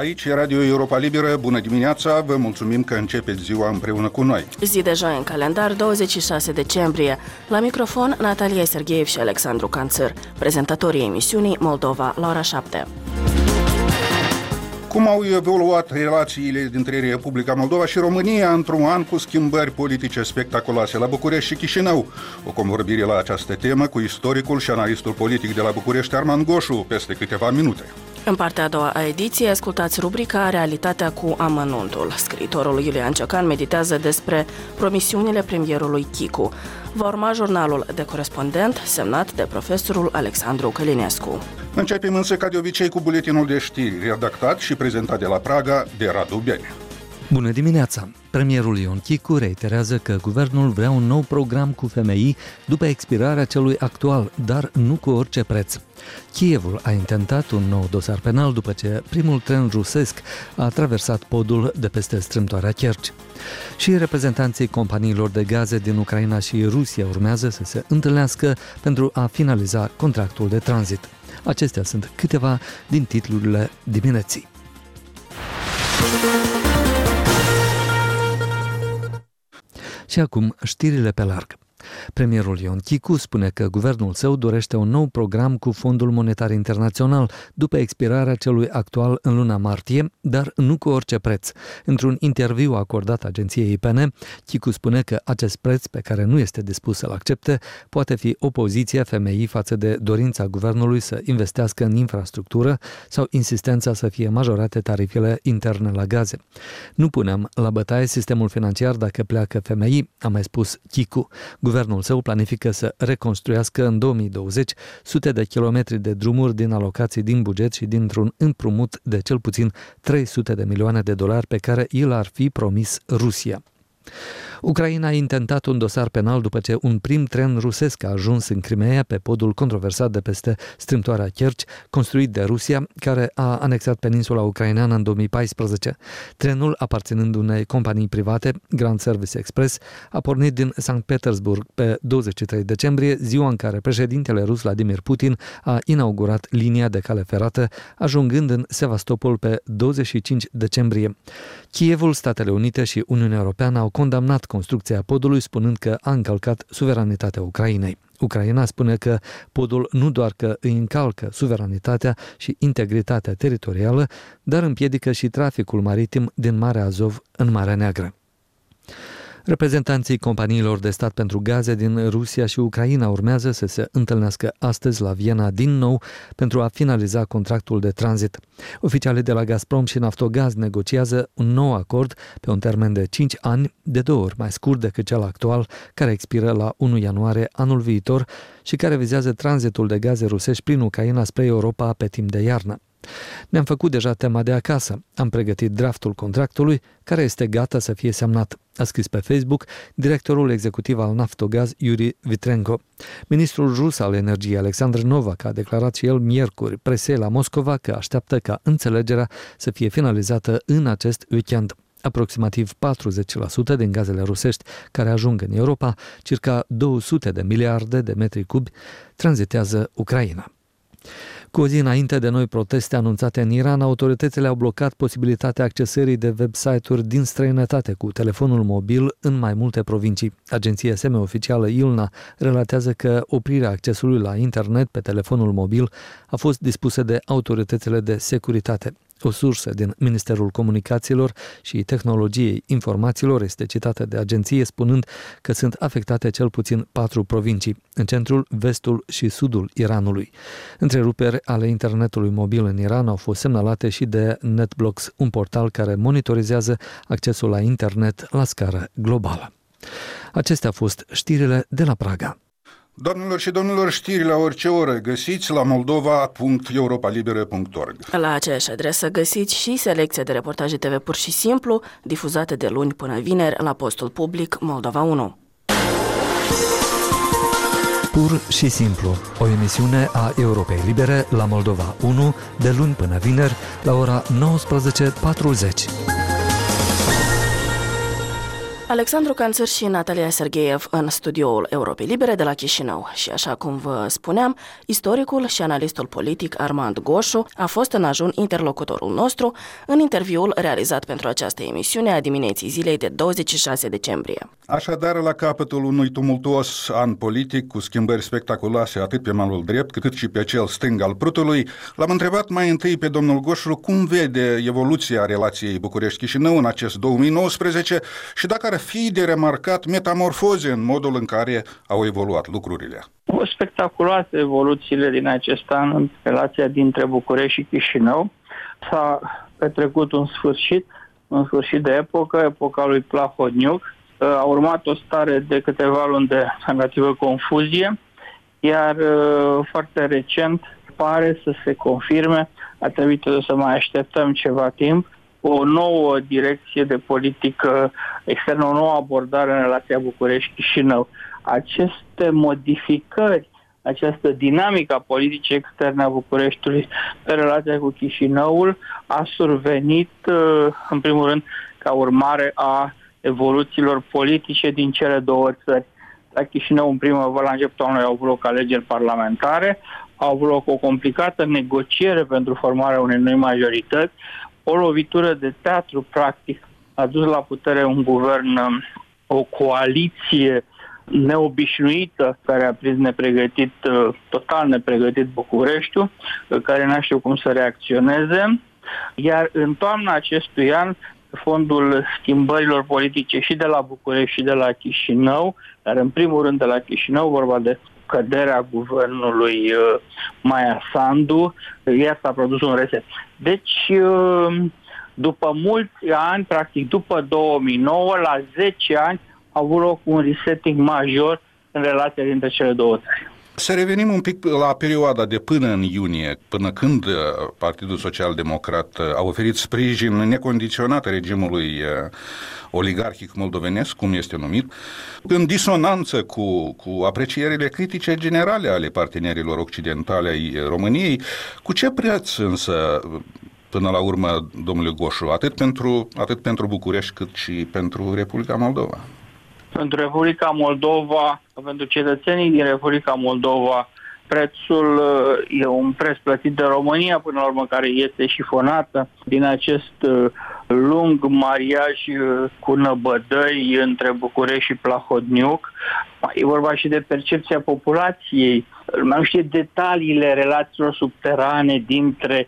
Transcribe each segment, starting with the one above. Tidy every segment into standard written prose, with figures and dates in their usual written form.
Aici e Radio Europa Liberă, bună dimineața, vă mulțumim că începeți ziua împreună cu noi. Zi de joi în calendar, 26 decembrie. La microfon, Natalia Sergeev și Alexandru Canțăr, prezentatorii emisiunii Moldova la ora 7. Cum au evoluat relațiile dintre Republica Moldova și România într-un an cu schimbări politice spectaculoase la București și Chișinău? O convorbire la această temă cu istoricul și analistul politic de la București, Arman Goșu, peste câteva minute. În partea a doua a ediției, ascultați rubrica Realitatea cu amănuntul. Scriitorul Iulian Ciocan meditează despre promisiunile premierului Chicu. Va urma jurnalul de corespondent, semnat de profesorul Alexandru Călinescu. Începem însă, ca de obicei, cu buletinul de știri, redactat și prezentat de la Praga de Radu Bene. Bună dimineața! Premierul Ion Chicu reiterează că guvernul vrea un nou program cu FMI după expirarea celui actual, dar nu cu orice preț. Kievul a intentat un nou dosar penal după ce primul tren rusesc a traversat podul de peste strâmtoarea Kerci. Și reprezentanții companiilor de gaze din Ucraina și Rusia urmează să se întâlnească pentru a finaliza contractul de tranzit. Acestea sunt câteva din titlurile dimineții. Și acum știrile pe larg. Premierul Ion Chicu spune că guvernul său dorește un nou program cu Fondul Monetar Internațional după expirarea celui actual în luna martie, dar nu cu orice preț. Într-un interviu acordat agenției IPN, Chicu spune că acest preț pe care nu este dispus să-l accepte poate fi opoziția FMI față de dorința guvernului să investească în infrastructură sau insistența să fie majorate tarifele interne la gaze. Nu punem la bătaie sistemul financiar dacă pleacă FMI, a mai spus Chicu. Guvernul său planifică să reconstruiască în 2020 sute de kilometri de drumuri din alocații din buget și dintr-un împrumut de cel puțin 300 de milioane de dolari pe care i l-ar fi promis Rusia. Ucraina a intentat un dosar penal după ce un prim tren rusesc a ajuns în Crimeea pe podul controversat de peste strâmtoarea Kerci, construit de Rusia, care a anexat peninsula ucraineană în 2014. Trenul, aparținând unei companii private, Grand Service Express, a pornit din Sankt Petersburg pe 23 decembrie, ziua în care președintele rus Vladimir Putin a inaugurat linia de cale ferată, ajungând în Sevastopol pe 25 decembrie. Kievul, Statele Unite și Uniunea Europeană au condamnat construcția podului, spunând că a încălcat suveranitatea Ucrainei. Ucraina spune că podul nu doar că îi încalcă suveranitatea și integritatea teritorială, dar împiedică și traficul maritim din Marea Azov în Marea Neagră. Reprezentanții companiilor de stat pentru gaze din Rusia și Ucraina urmează să se întâlnească astăzi la Viena din nou pentru a finaliza contractul de tranzit. Oficialii de la Gazprom și Naftogaz negociază un nou acord pe un termen de 5 ani, de 2 ori mai scurt decât cel actual, care expiră la 1 ianuarie anul viitor și care vizează tranzitul de gaze rusești prin Ucraina spre Europa pe timp de iarnă. Ne-am făcut deja tema de acasă. Am pregătit draftul contractului, care este gata să fie semnat, a scris pe Facebook directorul executiv al Naftogaz, Yuri Vitrenko. Ministrul rus al energiei, Alexandr Novak, a declarat și el miercuri presei la Moscova că așteaptă ca înțelegerea să fie finalizată în acest weekend. Aproximativ 40% din gazele rusești care ajung în Europa, circa 200 de miliarde de metri cubi, tranzitează Ucraina. Cu o zi înainte de noi proteste anunțate în Iran, autoritățile au blocat posibilitatea accesării de website-uri din străinătate cu telefonul mobil în mai multe provincii. Agenția semi-oficială ILNA relatează că oprirea accesului la internet pe telefonul mobil a fost dispusă de autoritățile de securitate. O sursă din Ministerul Comunicațiilor și Tehnologiei Informațiilor este citată de agenție spunând că sunt afectate cel puțin 4 provincii, în centrul, vestul și sudul Iranului. Întreruperi ale internetului mobil în Iran au fost semnalate și de NetBlocks, un portal care monitorizează accesul la internet la scară globală. Acestea au fost știrile de la Praga. Doamnelor și domnilor, știri la orice oră găsiți la moldova.europalibera.org. La aceeași adresă găsiți și selecția de reportaje TV pur și simplu, difuzate de luni până vineri la postul public Moldova 1. Pur și simplu, o emisiune a Europei Libere la Moldova 1, de luni până vineri, la ora 19:40. Alexandru Canțăr și Natalia Sergeev în studioul Europei Libere de la Chișinău. Și așa cum vă spuneam, istoricul și analistul politic Armand Goșu a fost în ajun interlocutorul nostru în interviul realizat pentru această emisiune a dimineții zilei de 26 decembrie. Așadar, la capătul unui tumultuos an politic cu schimbări spectaculoase atât pe malul drept cât și pe cel stâng al Prutului, l-am întrebat mai întâi pe domnul Goșu cum vede evoluția relației București-Chișinău în acest 2019 și dacă ar fi de remarcat metamorfoze în modul în care au evoluat lucrurile. O spectaculoase evoluțiile din acest an în relația dintre București și Chișinău. S-a petrecut un sfârșit de epoca lui Plahotniuc. A urmat o stare de câteva luni de relativă confuzie, iar foarte recent pare să se confirme, a trebuit să mai așteptăm ceva timp, o nouă direcție de politică externă, o nouă abordare în relația București-Chișinău. Aceste modificări, această dinamică a politicii externe a Bucureștiului pe relația cu Chișinăul a survenit, în primul rând, ca urmare a evoluțiilor politice din cele două țări. La Chișinău, în primăvară, la începutul anului, au avut loc alegeri parlamentare, au avut loc o complicată negociere pentru formarea unei noi majorități, o lovitură de teatru, practic, a dus la putere un guvern, o coaliție neobișnuită, care a prins nepregătit, total nepregătit Bucureștiul, care n-a știut cum să reacționeze. Iar în toamna acestui an, fondul schimbărilor politice și de la București și de la Chișinău, dar în primul rând de la Chișinău, vorba de căderea guvernului Maia Sandu, iar s-a produs un reset. Deci, după mulți ani, practic după 2009, la 10 ani, a avut loc un resetting major în relația dintre cele două țări. Să revenim un pic la perioada de până în iunie, până când Partidul Social-Democrat a oferit sprijin necondiționat regimului oligarhic moldovenesc, cum este numit, în disonanță cu aprecierile critice generale ale partenerilor occidentale ai României. Cu ce preț însă, până la urmă, domnule Goșu, atât pentru București cât și pentru Republica Moldova? Pentru Republica Moldova, pentru cetățenii din Republica Moldova, prețul e un preț plătit de România, până la urmă, care este șifonată din acest lung mariaj cu năbădăi între București și Plahotniuc. E vorba și de percepția populației. Mai nu știe detaliile relațiilor subterane dintre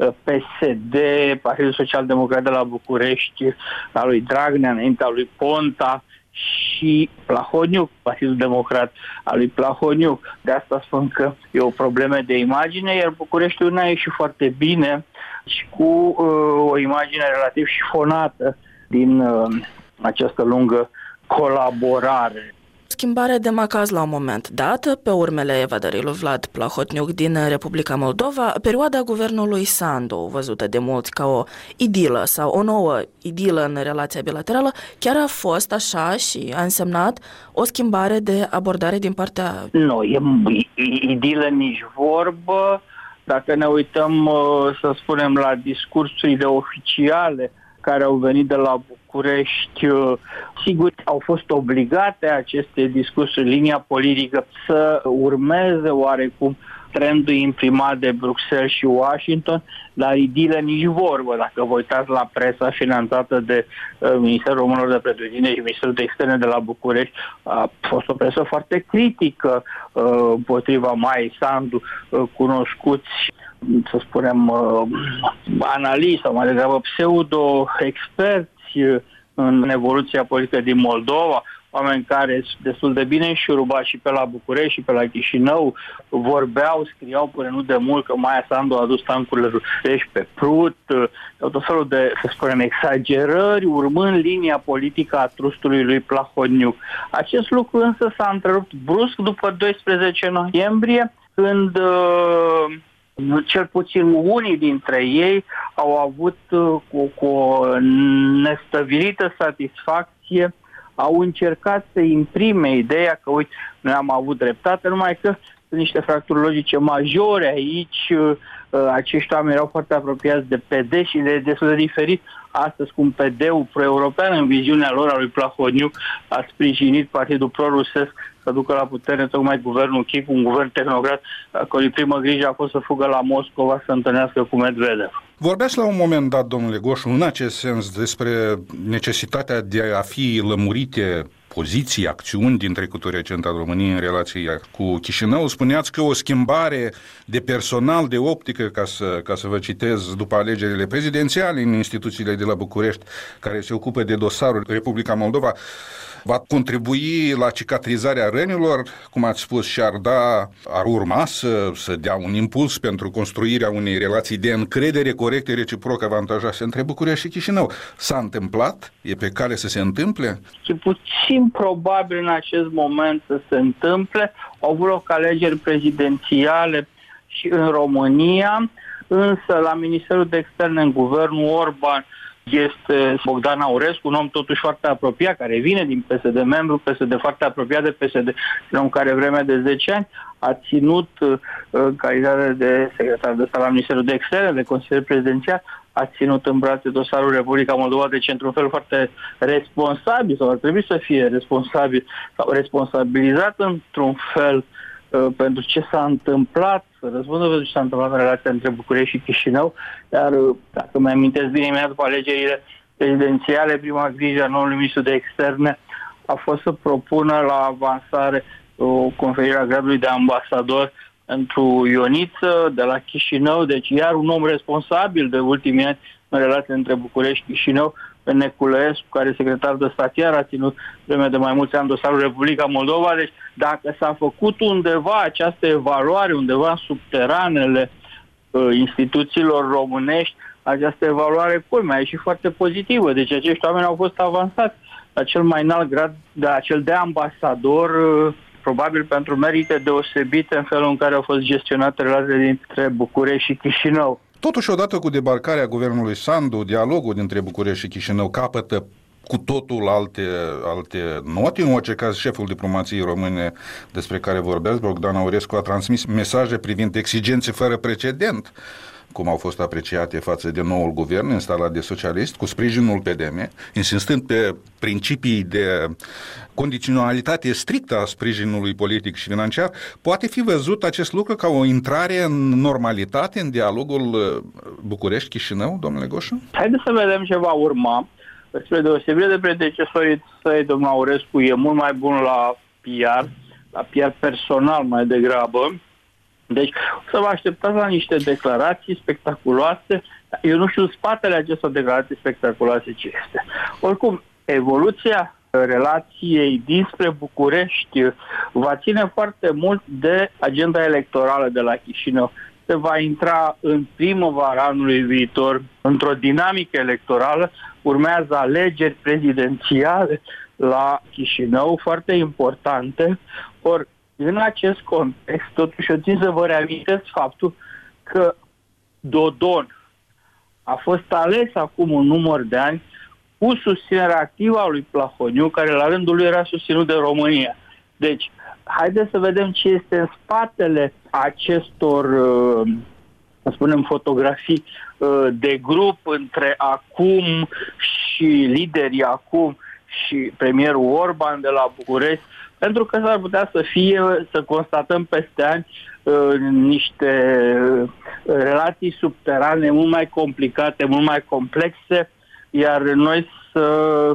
PSD, Partidul Social-Democrat de la București, al lui Dragnea, înaintea lui Ponta, și Plahotniuc, Partidul Democrat al lui Plahotniuc. De asta spun că e o problemă de imagine, iar Bucureștiul n-a ieșit foarte bine și cu o imagine relativ șifonată din această lungă colaborare. Schimbare de macaz la un moment dat, pe urmele evadării lui Vlad Plahotniuc din Republica Moldova, perioada guvernului Sandu, văzută de mulți ca o idilă sau o nouă idilă în relația bilaterală, chiar a fost așa și a însemnat o schimbare de abordare din partea... Nu, e idilă nici vorbă. Dacă ne uităm, să spunem, la discursurile oficiale care au venit de la București, sigur, au fost obligate aceste discursuri, linia politică, să urmeze oarecum trendul imprimat de Bruxelles și Washington, dar idilă nici vorbă. Dacă vă uitați la presa finanțată de Ministerul Românilor de Pretutindeni și Ministerul de Externe de la București, a fost o presă foarte critică împotriva Maiei Sandu, cunoscuți, să spunem, analiști sau mai degrabă pseudo-experți în evoluția politică din Moldova, oameni care sunt destul de bine înșurubați și pe la București și pe la Chișinău, vorbeau, scriau până nu de mult că Maia Sandu a adus tancurile rusești pe Prut, tot felul de, să spunem, exagerări, urmând linia politică a trustului lui Plahotniuc. Acest lucru însă s-a întrerupt brusc după 12 noiembrie, când cel puțin unii dintre ei au avut cu o nestăvilită satisfacție, au încercat să imprime ideea că, uite, noi am avut dreptate, numai că Sunt niște fracturi logice majore aici. Acești oameni erau foarte apropiați de PD și le destul de diferit. Astăzi, cum PD-ul pro-european, în viziunea lor a lui Plahotniuc, a sprijinit partidul pro-rusesc să ducă la putere tocmai guvernul Chicu, un guvern tehnocrat, a cărui primă grijă a fost să fugă la Moscova să întâlnească cu Medvedev. Vorbeați la un moment dat, domnule Goșu, în acest sens despre necesitatea de a fi lămurite poziții, acțiuni din trecutul recent al României în relația cu Chișinău. Spuneați că o schimbare de personal, de optică, ca să vă citez, după alegerile prezidențiale în instituțiile de la București, care se ocupă de dosarul Republica Moldova, va contribui la cicatrizarea rănilor, cum ați spus, și ar urma să dea un impuls pentru construirea unei relații de încredere corecte, reciproc avantajoase între București și Chișinău. S-a întâmplat? E pe cale să se întâmple? E puțin probabil în acest moment să se întâmple. Au avut loc alegeri prezidențiale și în România, însă la Ministerul de Externe în guvernul Orban este Bogdan Aurescu, un om totuși foarte apropiat, care vine din PSD, membru PSD, foarte apropiat de PSD, un om care vreme de 10 ani a ținut, în calitate de secretar de stat la Ministerul de Externe, de consilier prezidențial, a ținut în brațe dosarul Republica Moldova, deci într-un fel foarte responsabil, sau ar trebui să fie responsabil, sau responsabilizat într-un fel pentru ce s-a întâmplat, să răspundă pentru ce s-a întâmplat în relația între București și Chișinău, dar dacă mi amintesc bine, imediat după alegerile prezidențiale, prima grijă a noului ministru de externe a fost să propună la avansare o conferire a gradului de ambasador pentru Ioniță de la Chișinău, deci iar un om responsabil de ultimii ani în relația între București și Chișinău, pe Neculescu, care secretar de stat iar a ținut vreme de mai mulți ani dosarul Republica Moldova. Deci dacă s-a făcut undeva această evaluare, undeva în subteranele instituțiilor românești, această evaluare culmea e și foarte pozitivă. Deci acești oameni au fost avansați la cel mai înalt grad, de acel de ambasador, probabil pentru merite deosebite în felul în care au fost gestionate relațiile dintre București și Chișinău. Totuși, odată cu debarcarea guvernului Sandu, dialogul dintre București și Chișinău capătă cu totul alte note. În orice caz, șeful diplomației române despre care vorbeați, Bogdan Aurescu, a transmis mesaje privind exigențe fără precedent, cum au fost apreciate față de noul guvern instalat de socialist, cu sprijinul PDM, insistând pe principii de condiționalitate strictă a sprijinului politic și financiar. Poate fi văzut acest lucru ca o intrare în normalitate în dialogul București-Chișinău, domnule Goșu? Haideți să vedem ce va urma. Spre deosebire de predecesorii săi, domnul Aurescu e mult mai bun la PR personal mai degrabă. Deci să vă așteptați la niște declarații spectaculoase. Eu nu știu spatele acestor declarații spectaculoase ce este. Oricum, evoluția relației dinspre București va ține foarte mult de agenda electorală de la Chișinău. Se va intra în primăvara anului viitor într-o dinamică electorală, urmează alegeri prezidențiale la Chișinău, foarte importante. Ori, în acest context, totuși eu țin să vă reamintesc faptul că Dodon a fost ales acum un număr de ani cu susținerea activă a lui Plahotniuc, care la rândul lui era susținut de România. Deci, haideți să vedem ce este în spatele acestor, să spunem, fotografii de grup între acum și liderii acum și premierul Orban de la București, pentru că s-ar putea să constatăm peste ani niște relații subterane mult mai complicate, mult mai complexe, iar noi să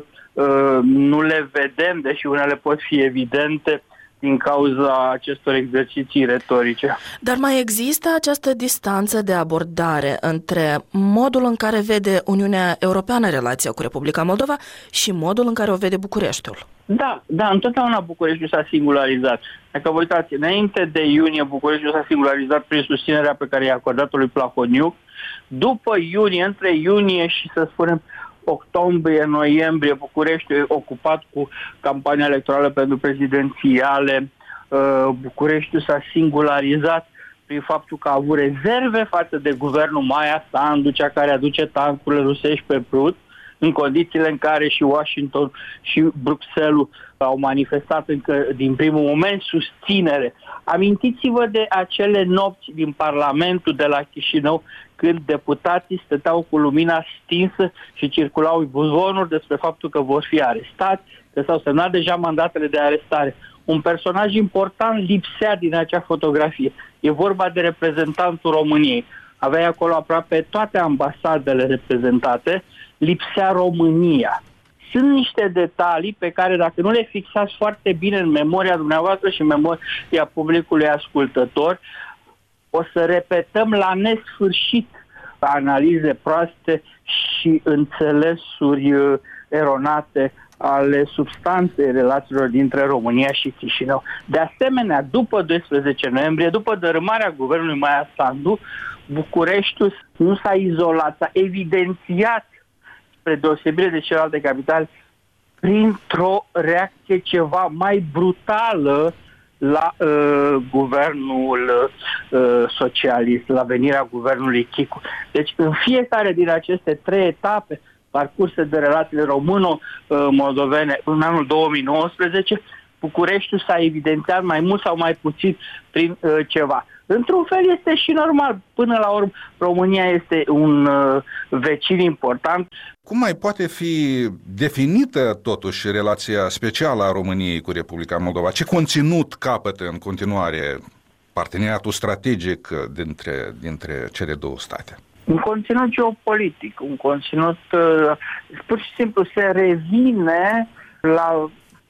nu le vedem, deși unele pot fi evidente din cauza acestor exerciții retorice. Dar mai există această distanță de abordare între modul în care vede Uniunea Europeană relația cu Republica Moldova și modul în care o vede Bucureștiul? Da, întotdeauna Bucureștiul s-a singularizat. Dacă vă uitați, înainte de iunie, Bucureștiul s-a singularizat prin susținerea pe care i-a acordat-o lui Plahotniuc. După iunie, între iunie și, să spunem, octombrie-noiembrie, București e ocupat cu campania electorală pentru prezidențiale. Bucureștiul s-a singularizat prin faptul că a avut rezerve față de guvernul Maia Sandu, cea care aduce tancurile rusești pe Prut. în condițiile în care și Washington și Bruxelles au manifestat încă din primul moment susținere. Amintiți-vă de acele nopți din Parlamentul de la Chișinău, când deputații stăteau cu lumina stinsă și circulau zvonuri despre faptul că vor fi arestați, că s-au semnat deja mandatele de arestare. Un personaj important lipsea din acea fotografie. E vorba de reprezentantul României. Aveai acolo aproape toate ambasadele reprezentate, lipsea România. Sunt niște detalii pe care, dacă nu le fixați foarte bine în memoria dumneavoastră și în memoria publicului ascultător, o să repetăm la nesfârșit analize proaste și înțelesuri eronate ale substanței relațiilor dintre România și Chișinău. De asemenea, după 12 noiembrie, după dărâmarea guvernului Maia Sandu, Bucureștiul nu s-a izolat, s-a evidențiat, spre deosebire de celelalte capitale, printr-o reacție ceva mai brutală la guvernul socialist, la venirea guvernului Chicu. Deci, în fiecare din aceste 3 etape parcurse de relațiile româno-moldovene în anul 2019, Bucureștiul s-a evidențiat mai mult sau mai puțin prin ceva. Într-un fel este și normal. Până la urmă, România este un vecin important. Cum mai poate fi definită totuși relația specială a României cu Republica Moldova? Ce conținut capătă în continuare parteneriatul strategic dintre cele două state? Un conținut geopolitic, un conținut pur și simplu se revine la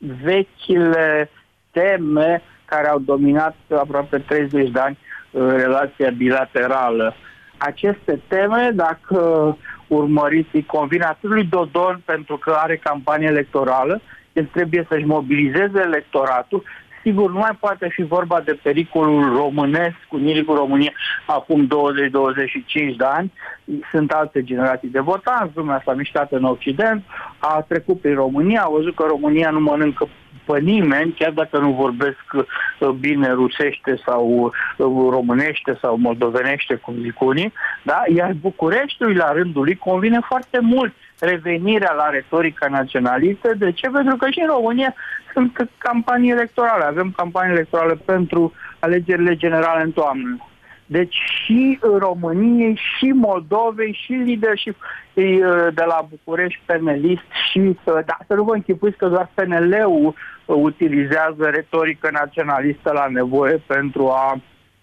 vechile teme care au dominat aproape 30 de ani relația bilaterală. Aceste teme, dacă urmăriți, îi convine atât lui Dodon pentru că are campanie electorală, el trebuie să-și mobilizeze electoratul. Sigur, nu mai poate fi vorba de pericolul românesc, unirii cu România acum 20-25 de ani. Sunt alte generații de votanți, lumea s-a mișcat în Occident, a trecut prin România, a văzut că România nu mănâncă pe nimeni, chiar dacă nu vorbesc bine rusește sau românește sau moldovenește, cum zic unii, da? Iar Bucureștiului, la rândul lui, convine foarte mult revenirea la retorica naționalistă. De ce? Pentru că și în România sunt campanii electorale. Avem campanii electorale pentru alegerile generale în toamnă. Deci și României, și Moldovei, și leadership de la București penelist și, da, să nu vă închipuiți că doar PNL-ul utilizează retorică naționalistă la nevoie pentru a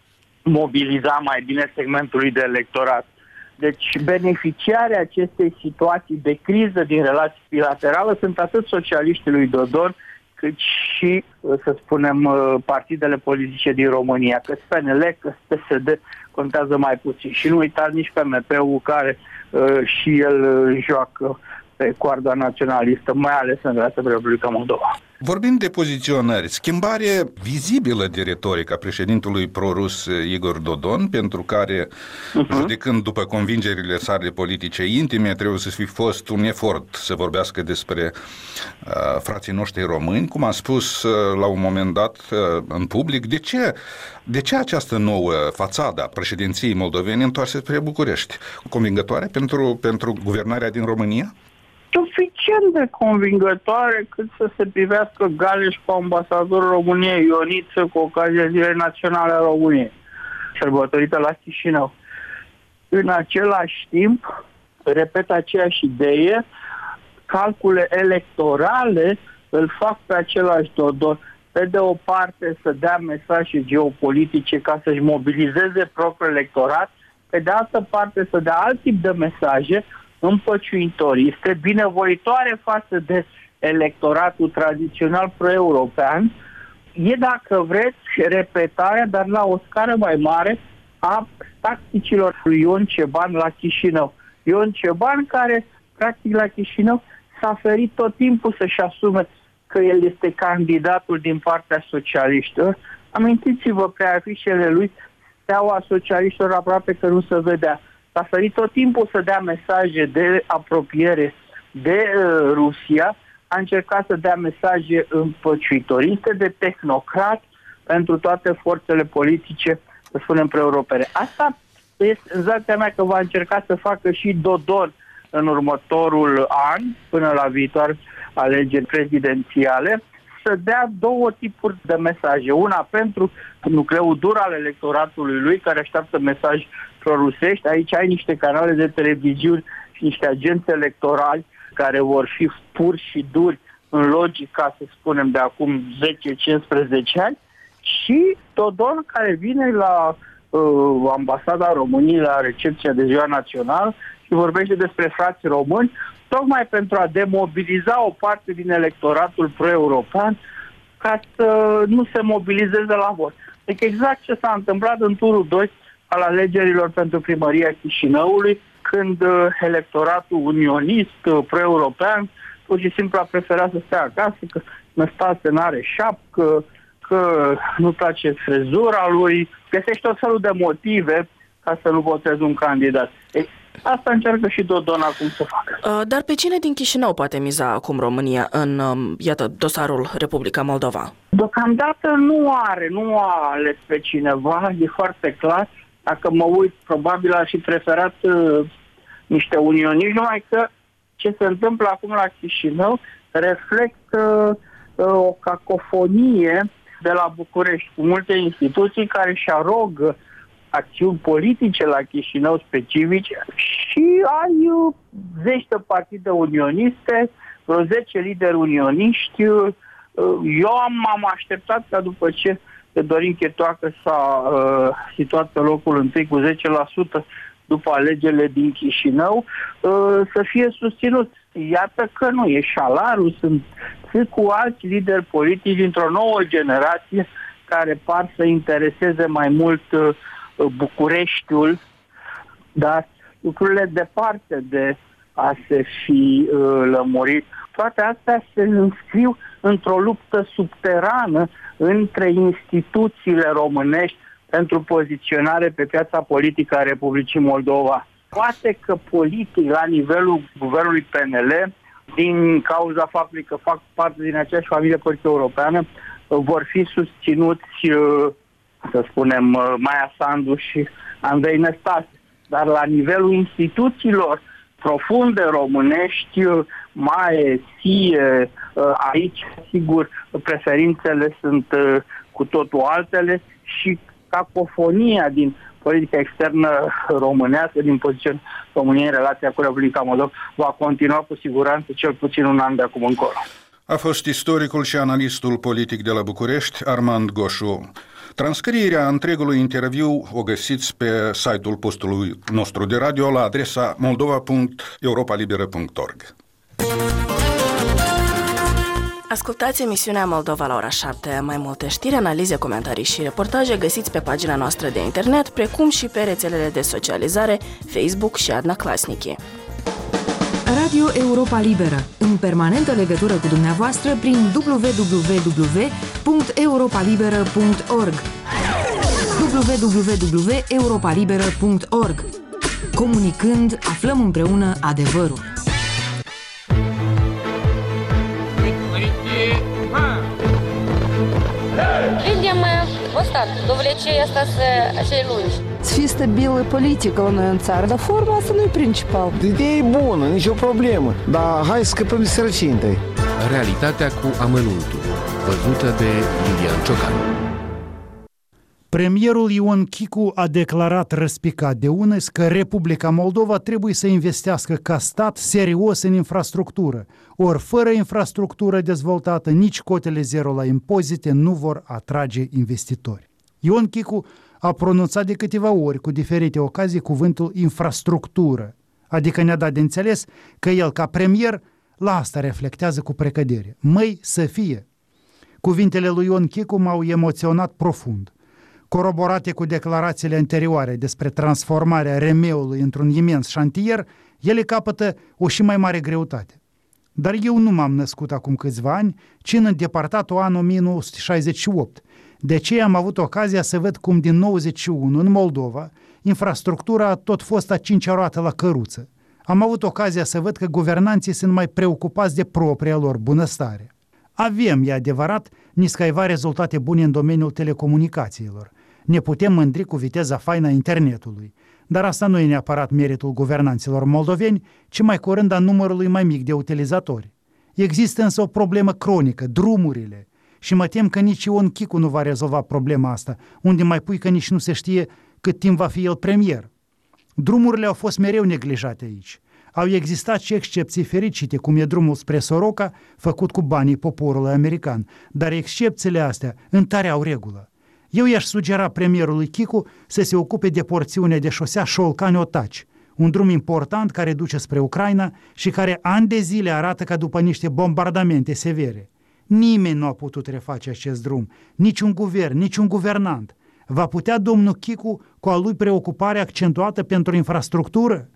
mobiliza mai bine segmentului de electorat. Deci beneficiarii acestei situații de criză din relații bilaterală sunt atât socialiștii lui Dodon, cât și, să spunem, partidele politice din România, că PNL, că PSD contează mai puțin. Și nu uitați nici PMP-ul, care și el joacă pe coarda naționalistă, mai ales în relația cu Republica Moldova. Vorbind de poziționări, schimbare vizibilă de retorică a președintelui prorus Igor Dodon, pentru care, judecând după convingerile sale politice intime, trebuie să fi fost un efort să vorbească despre frații noștri români, cum a spus la un moment dat în public. De ce această nouă fațadă a președinției moldovene întoarse spre București? Convingătoare pentru guvernarea din România? Suficient de convingătoare cât să se privească Galeș cu ambasadorul României Ioniță cu ocazia Zilei Naționale a României, sărbătorită la Chișinău. În același timp, repet aceeași idee, calcule electorale îl fac pe același Dodon. Pe de o parte să dea mesaje geopolitice ca să-și mobilizeze propriul electorat, pe de altă parte să dea alt tip de mesaje împăciuitoriste, binevoitoare față de electoratul tradițional pro-european. E, dacă vreți, repetarea, dar la o scară mai mare, a tacticilor lui Ion Ceban la Chișinău. Ion Ceban, care, practic, la Chișinău s-a ferit tot timpul să-și asume că el este candidatul din partea socialiștilor. Amintiți-vă, pe afișele lui, steaua socialiștilor aproape că nu se vedea. S-a ferit tot timpul să dea mesaje de apropiere de Rusia, a încercat să dea mesaje împăciuitoriste, de tehnocrat pentru toate forțele politice, să spunem, pre-europene. Asta este senzația mea că va încerca să facă și Dodon în următorul an, până la viitoare alegeri prezidențiale, să dea două tipuri de mesaje. Una pentru nucleul dur al electoratului lui, care așteaptă mesaje prorusești. Aici ai niște canale de televiziuni și niște agenți electorali care vor fi puri și duri în logica, să spunem, de acum 10-15 ani. Și Dodon, care vine la ambasada României, la recepția de ziua națională și vorbește despre frații români, tocmai pentru a demobiliza o parte din electoratul pro-european ca să nu se mobilizeze la vot. Deci exact ce s-a întâmplat în turul 2 al alegerilor pentru primăria Chișinăului, când electoratul unionist, pro-european, pur și simplu a preferat să stea acasă, că Năstase n-are șapcă, că nu place frezura lui, găsește tot felul de motive ca să nu voteze un candidat. Asta încearcă și Dodon acum să facă. Dar pe cine din Chișinău poate miza acum România în, iată, dosarul Republica Moldova? Deocamdată nu a ales pe cineva, e foarte clar. Dacă mă uit, probabil ar fi preferat niște unioniști, numai că ce se întâmplă acum la Chișinău reflectă o cacofonie de la București, cu multe instituții care își arogă acțiuni politice la Chișinău specifice și ai zeci de partide unioniste, vreo 10 lideri unioniști. Eu m-am așteptat ca după ce Dorin Chetoacă s-a situat pe locul întâi cu 10% după alegerile din Chișinău, să fie susținut. Iată că nu e Șalaru, sunt cu alți lideri politici dintr-o nouă generație care par să intereseze mai mult Bucureștiul, dar lucrurile departe de a se fi lămurit. Toate astea se înscriu într-o luptă subterană între instituțiile românești pentru poziționare pe piața politică a Republicii Moldova. Poate că politic, la nivelul guvernului PNL, din cauza faptului că fac parte din aceeași familie politică europeană, vor fi susținuți, să spunem, Maia Sandu și Andrei Năstase. Dar la nivelul instituțiilor profunde românești, Maie, SIE, aici, sigur, preferințele sunt cu totul altele și cacofonia din politica externă românească, din poziția României în relația cu Republica Moldova, va continua cu siguranță cel puțin un an de acum încolo. A fost istoricul și analistul politic de la București, Armand Goșu. Transcrierea întregului interviu o găsiți pe site-ul postului nostru de radio la adresa moldova.europalibera.org. Ascultați emisiunea Moldova la ora 7. Mai multe știri, analize, comentarii și reportaje găsiți pe pagina noastră de internet, precum și pe rețelele de socializare Facebook și Adnaclasnici. Radio Europa Liberă, în permanentă legătură cu dumneavoastră prin www.europalibera.org www.europalibera.org. Comunicând, aflăm împreună adevărul. Видим устат, довлечение остаться acei lungi. Să fie stabilă politică la noi în țară, dar forma asta nu e principal. Ideea e bună, nicio problemă, dar hai să scăpăm de sărăcie întâi. Realitatea cu amănuntul, văzută de Iulian Ciocan. Premierul Ion Chicu a declarat răspicat de unăs că Republica Moldova trebuie să investească ca stat serios în infrastructură. Ori fără infrastructură dezvoltată, nici cotele zero la impozite nu vor atrage investitori. Ion Chicu a pronunțat de câteva ori cu diferite ocazii cuvântul infrastructură, adică ne-a dat de înțeles că el ca premier la asta reflectează cu precădere. Măi să fie! Cuvintele lui Ion Chicu m-au emoționat profund. Coroborate cu declarațiile anterioare despre transformarea Remeului într-un imens șantier, ele capătă o și mai mare greutate. Dar eu nu m-am născut acum câțiva ani, ci în îndepărtatul anul 1968. De aceea am avut ocazia să văd cum din 91 în Moldova infrastructura a tot fost a cincea roată la căruță. Am avut ocazia să văd că guvernanții sunt mai preocupați de propria lor bunăstare. Avem, e adevărat, niscaiva rezultate bune în domeniul telecomunicațiilor. Ne putem mândri cu viteza faină a internetului. Dar asta nu e neapărat meritul guvernanților moldoveni, ci mai curând a numărului mai mic de utilizatori. Există însă o problemă cronică, drumurile. Și mă tem că nici Ion Chicu nu va rezolva problema asta, unde mai pui că nici nu se știe cât timp va fi el premier. Drumurile au fost mereu neglijate aici. Au existat și excepții fericite, cum e drumul spre Soroca, făcut cu banii poporului american, dar excepțiile astea întăreau regulă. Eu i-aș sugera premierului Chicu să se ocupe de porțiunea de șosea Șolcani-Otaci, un drum important care duce spre Ucraina și care ani de zile arată ca după niște bombardamente severe. Nimeni nu a putut reface acest drum, niciun guvern, niciun guvernant. Va putea domnul Chicu cu a lui preocupare accentuată pentru infrastructură?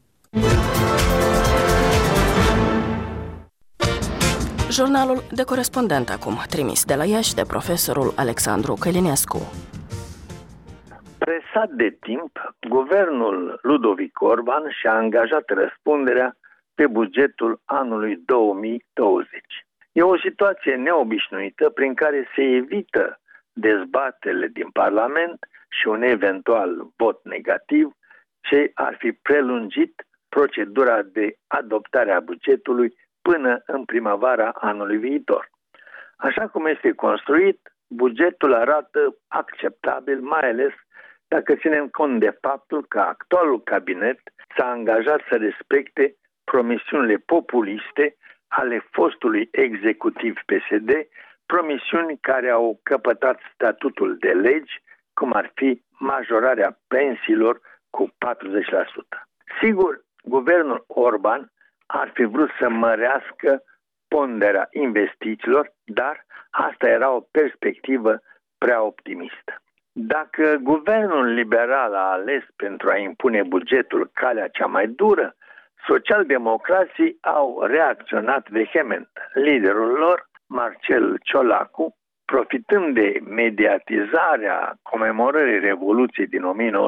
Jurnalul de corespondent acum, trimis de la Iași de profesorul Alexandru Călinescu. Presat de timp, guvernul Ludovic Orban și-a angajat răspunderea pe bugetul anului 2020. E o situație neobișnuită prin care se evită dezbaterile din Parlament și un eventual vot negativ, ce ar fi prelungit procedura de adoptare a bugetului până în primăvara anului viitor. Așa cum este construit, bugetul arată acceptabil, mai ales dacă ținem cont de faptul că actualul cabinet s-a angajat să respecte promisiunile populiste ale fostului executiv PSD, promisiuni care au căpătat statutul de legi, cum ar fi majorarea pensiilor cu 40%. Sigur, guvernul Orban ar fi vrut să mărească ponderea investițiilor, dar asta era o perspectivă prea optimistă. Dacă guvernul liberal a ales pentru a impune bugetul calea cea mai dură, socialdemocrații au reacționat vehement. Liderul lor, Marcel Ciolacu, profitând de mediatizarea comemorării Revoluției din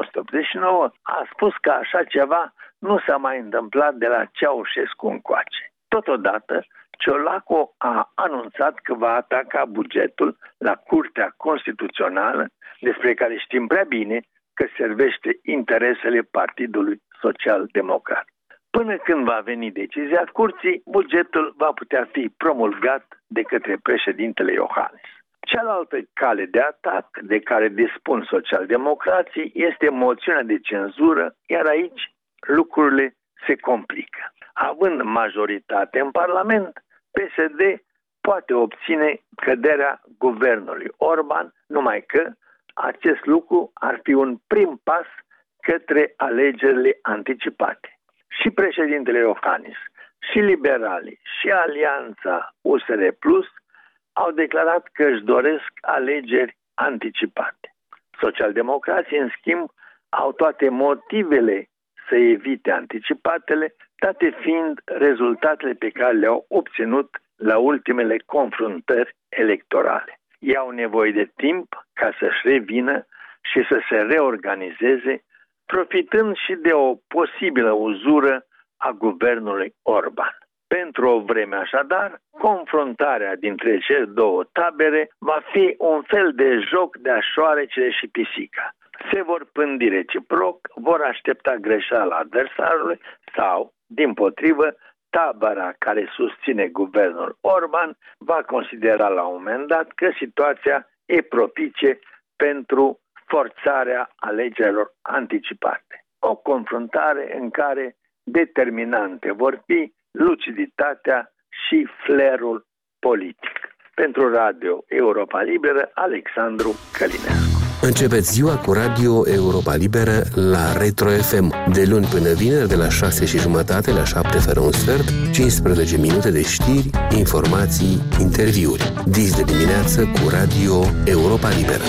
1989, a spus că așa ceva nu s-a mai întâmplat de la Ceaușescu încoace. Totodată, Ciolacu a anunțat că va ataca bugetul la Curtea Constituțională, despre care știm prea bine că servește interesele Partidului Social-Democrat. Până când va veni decizia Curții, bugetul va putea fi promulgat de către președintele Iohannis. Cealaltă cale de atac de care dispun socialdemocrații este moțiunea de cenzură, iar aici lucrurile se complică. Având majoritate în Parlament, PSD poate obține căderea guvernului Orban, numai că acest lucru ar fi un prim pas către alegerile anticipate. Și președintele Iohannis, și liberalii, și Alianța USR Plus au declarat că își doresc alegeri anticipate. Socialdemocrații, în schimb, au toate motivele să evite anticipatele, date fiind rezultatele pe care le-au obținut la ultimele confruntări electorale. Ei au nevoie de timp ca să-și revină și să se reorganizeze, profitând și de o posibilă uzură a guvernului Orban. Pentru o vreme așadar, confruntarea dintre cele două tabere va fi un fel de joc de șoarecele și pisica. Se vor pândi reciproc, vor aștepta greșeala adversarului sau, dimpotrivă, tabăra care susține guvernul Orban va considera la un moment dat că situația e propice pentru forțarea alegerilor anticipate. O confruntare în care determinante vor fi luciditatea și flerul politic. Pentru Radio Europa Liberă, Alexandru Călinescu. Începeți ziua cu Radio Europa Liberă la Retro FM, de luni până vineri, de la 6:30 la 7 fără un sfert, 15 minute de știri, informații, interviuri. Dis de dimineață cu Radio Europa Liberă.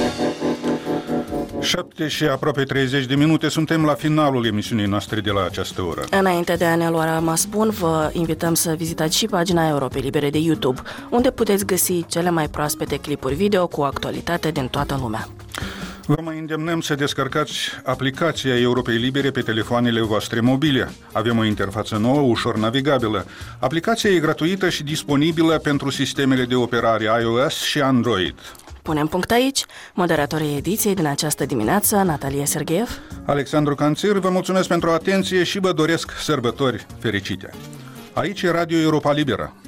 7 și aproape 30 de minute, suntem la finalul emisiunii noastre de la această oră. Înainte de a ne lua rămas bun, vă invităm să vizitați și pagina Europei Libere de YouTube, unde puteți găsi cele mai proaspete clipuri video cu actualitate din toată lumea. Vă mai îndemnăm să descărcați aplicația Europei Libere pe telefoanele voastre mobile. Avem o interfață nouă, ușor navigabilă. Aplicația e gratuită și disponibilă pentru sistemele de operare iOS și Android. Punem punct aici. Moderatorii ediției din această dimineață, Natalia Sergeev, Alexandru Canțir, vă mulțumesc pentru atenție și vă doresc sărbători fericite. Aici e Radio Europa Liberă.